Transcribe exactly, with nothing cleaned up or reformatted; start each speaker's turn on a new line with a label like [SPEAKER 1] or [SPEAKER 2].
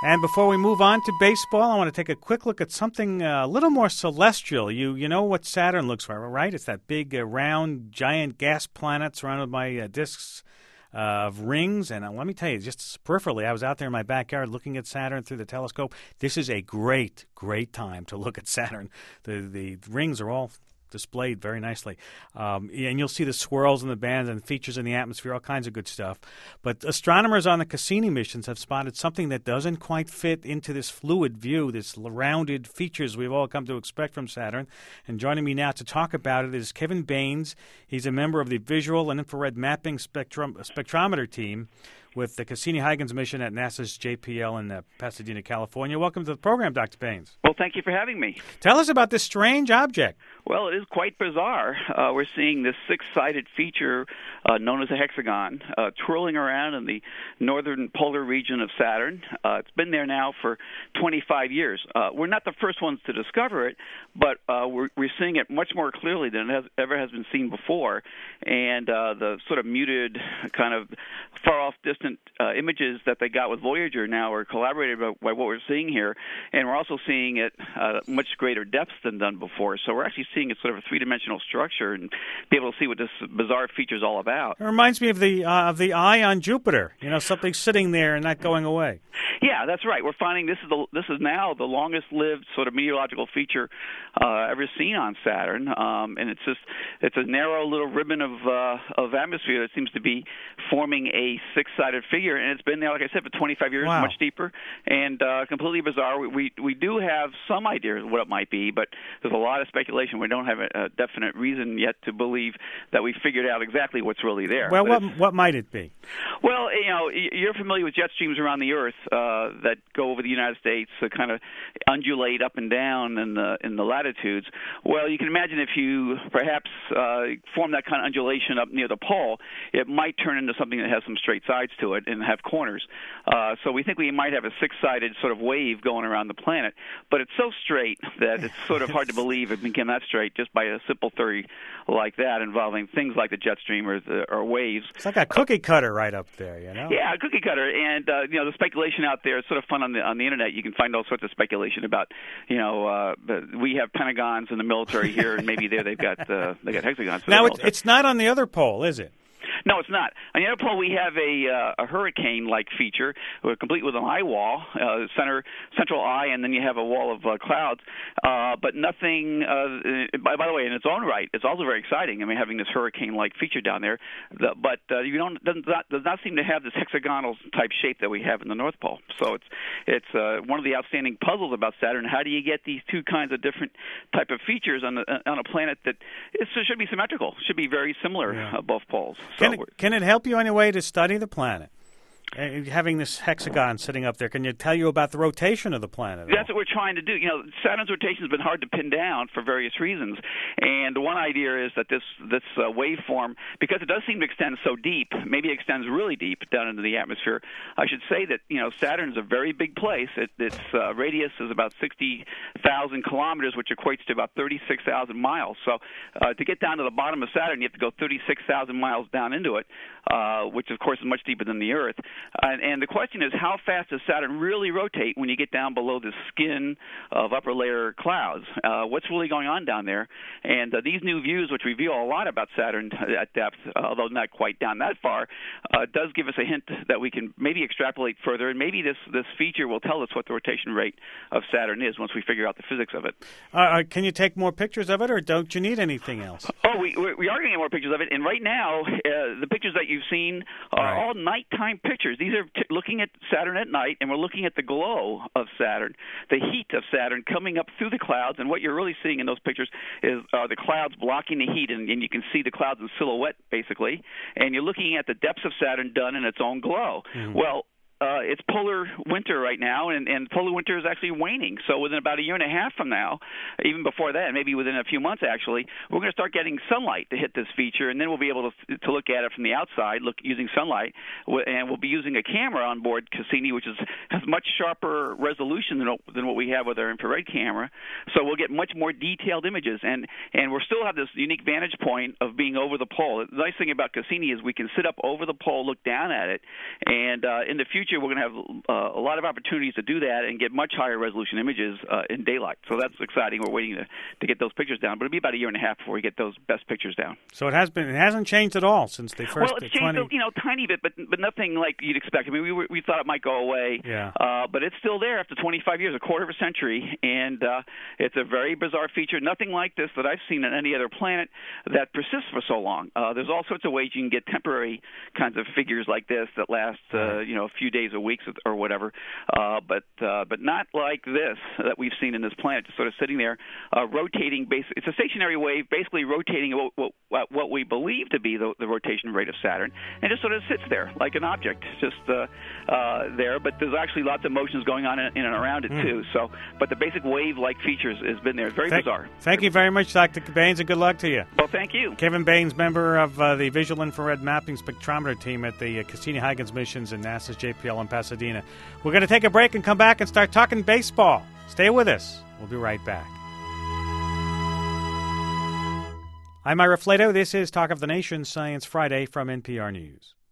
[SPEAKER 1] And before we move on to baseball, I want to take a quick look at something uh, a little more celestial. You you know what Saturn looks like, right? It's that big, uh, round, giant gas planet surrounded by uh, disks uh, of rings. And uh, let me tell you, just peripherally, I was out there in my backyard looking at Saturn through the telescope. This is a great, great time to look at Saturn. The the rings are all displayed very nicely. Um, and you'll see the swirls in the bands and features in the atmosphere, all kinds of good stuff. But astronomers on the Cassini missions have spotted something that doesn't quite fit into this fluid view, this rounded features we've all come to expect from Saturn. And joining me now to talk about it is Kevin Baines. He's a member of the Visual and Infrared Mapping Spectrum, Spectrometer team with the Cassini-Huygens mission at NASA's J P L in uh, Pasadena, California. Welcome to the program, Doctor Baines.
[SPEAKER 2] Well, thank you for having me.
[SPEAKER 1] Tell us about this strange object.
[SPEAKER 2] Well, it is quite bizarre. Uh, we're seeing this six-sided feature uh, known as a hexagon uh, twirling around in the northern polar region of Saturn. Uh, it's been there now for twenty-five years. Uh, we're not the first ones to discover it, but uh, we're, we're seeing it much more clearly than it has, ever has been seen before. And uh, the sort of muted, kind of far-off distant uh, images that they got with Voyager now are collaborated by, by what we're seeing here. And we're also seeing it uh, much greater depths than done before. So we're actually seeing it sort of a three-dimensional structure and be able to see what this bizarre feature is all about.
[SPEAKER 1] It reminds me of the uh, of the eye on Jupiter. You know, something sitting there and not going away.
[SPEAKER 2] Yeah, that's right. We're finding this is the this is now the longest-lived sort of meteorological feature uh, ever seen on Saturn, um, and it's just it's a narrow little ribbon of uh, of atmosphere that seems to be forming a six-sided figure, and it's been there, like I said, for twenty-five years,
[SPEAKER 1] wow.
[SPEAKER 2] much deeper, and uh, completely bizarre. We, we we do have some idea of what it might be, but there's a lot of speculation. We don't have a, a definite reason yet to believe that we figured out exactly what's really there.
[SPEAKER 1] Well,
[SPEAKER 2] but
[SPEAKER 1] what what might it be?
[SPEAKER 2] Well, you know, you're familiar with jet streams around the Earth uh, that go over the United States, uh, kind of undulate up and down in the in the latitudes. Well, you can imagine if you perhaps uh, form that kind of undulation up near the pole, it might turn into something that has some straight sides to it and have corners. Uh, so we think we might have a six-sided sort of wave going around the planet, but it's so straight that it's sort of hard to believe it became that straight just by a simple theory like that involving things like the jet stream or, the, or waves.
[SPEAKER 1] It's like a cookie cutter right up there, you know?
[SPEAKER 2] Yeah, a cookie cutter. And, uh, you know, the speculation out there is sort of fun on the on the Internet. You can find all sorts of speculation about, you know, uh, we have pentagons in the military here, and maybe there they've got, uh, they got hexagons.
[SPEAKER 1] Now, it, it's not on the other pole, is it?
[SPEAKER 2] No, it's not. On the other pole, we have a, uh, a hurricane-like feature, uh, complete with an eye wall, uh, center central eye, and then you have a wall of uh, clouds. Uh, but nothing. Uh, by, by the way, in its own right, it's also very exciting. I mean, having this hurricane-like feature down there, the, but uh, you don't does not, does not seem to have this hexagonal type shape that we have in the North Pole. So it's it's uh, one of the outstanding puzzles about Saturn. How do you get these two kinds of different type of features on a, on a planet that is, should be symmetrical, should be very similar,
[SPEAKER 1] yeah.
[SPEAKER 2] uh, both poles? So
[SPEAKER 1] Can it, can it help you anyway to study the planet? Uh, having this hexagon sitting up there, can you tell you about the rotation of the planet?
[SPEAKER 2] That's what we're trying to do. You know, Saturn's rotation has been hard to pin down for various reasons, and one idea is that this this uh, waveform, because it does seem to extend so deep, maybe it extends really deep down into the atmosphere. I should say that you know Saturn's a very big place. It, its uh, radius is about sixty thousand kilometers, which equates to about thirty-six thousand miles. So uh, to get down to the bottom of Saturn, you have to go thirty-six thousand miles down into it, uh, which of course is much deeper than the Earth. Uh, and the question is, how fast does Saturn really rotate when you get down below the skin of upper layer clouds? Uh, what's really going on down there? And uh, these new views, which reveal a lot about Saturn at depth, uh, although not quite down that far, uh, does give us a hint that we can maybe extrapolate further, and maybe this, this feature will tell us what the rotation rate of Saturn is once we figure out the physics of it.
[SPEAKER 1] Uh, can you take more pictures of it, or don't you need anything else?
[SPEAKER 2] Oh, we, we are going to get more pictures of it, and right now, uh, the pictures that you've seen are
[SPEAKER 1] right.
[SPEAKER 2] all nighttime pictures. These are T- looking at Saturn at night, and we're looking at the glow of Saturn, the heat of Saturn coming up through the clouds, and what you're really seeing in those pictures is uh, the clouds blocking the heat, and, and you can see the clouds in silhouette, basically, and you're looking at the depths of Saturn done in its own glow. Mm-hmm. Well, Uh, it's polar winter right now, and, and polar winter is actually waning. So within about a year and a half from now, even before that, maybe within a few months actually, we're going to start getting sunlight to hit this feature, and then we'll be able to, to look at it from the outside, look using sunlight, and we'll be using a camera on board Cassini, which is, has much sharper resolution than, than what we have with our infrared camera. So we'll get much more detailed images, and, and we'll still have this unique vantage point of being over the pole. The nice thing about Cassini is we can sit up over the pole, look down at it, and uh, in the future, future, we're going to have uh, a lot of opportunities to do that and get much higher resolution images uh, in daylight. So that's exciting. We're waiting to, to get those pictures down, but it'll be about a year and a half before we get those best pictures down.
[SPEAKER 1] So it has been. It hasn't changed at all since the first.
[SPEAKER 2] Well, it's changed,
[SPEAKER 1] twenty...
[SPEAKER 2] you know, tiny bit, but but nothing like you'd expect. I mean, we were, we thought it might go away,
[SPEAKER 1] yeah.
[SPEAKER 2] uh, but it's still there after twenty-five years, a quarter of a century, and uh, it's a very bizarre feature. Nothing like this that I've seen on any other planet that persists for so long. Uh, there's all sorts of ways you can get temporary kinds of figures like this that last, uh, you know, a few days or weeks or whatever, uh, but uh, but not like this that we've seen in this planet, just sort of sitting there, uh, rotating. Base- it's a stationary wave, basically rotating what, what, what we believe to be the, the rotation rate of Saturn, and just sort of sits there like an object, just uh, uh, there. But there's actually lots of motions going on in, in and around it mm. too. So, but the basic wave-like features has been there. It's very
[SPEAKER 1] thank,
[SPEAKER 2] bizarre.
[SPEAKER 1] Thank you very much, Doctor Baines, and good luck to you.
[SPEAKER 2] Well, thank you.
[SPEAKER 1] Kevin Baines, member of uh, the Visual Infrared Mapping Spectrometer team at the uh, Cassini-Huygens missions in NASA's J P L in Pasadena. We're going to take a break and come back and start talking baseball. Stay with us. We'll be right back. I'm Ira Flato. This is Talk of the Nation, Science Friday from N P R News.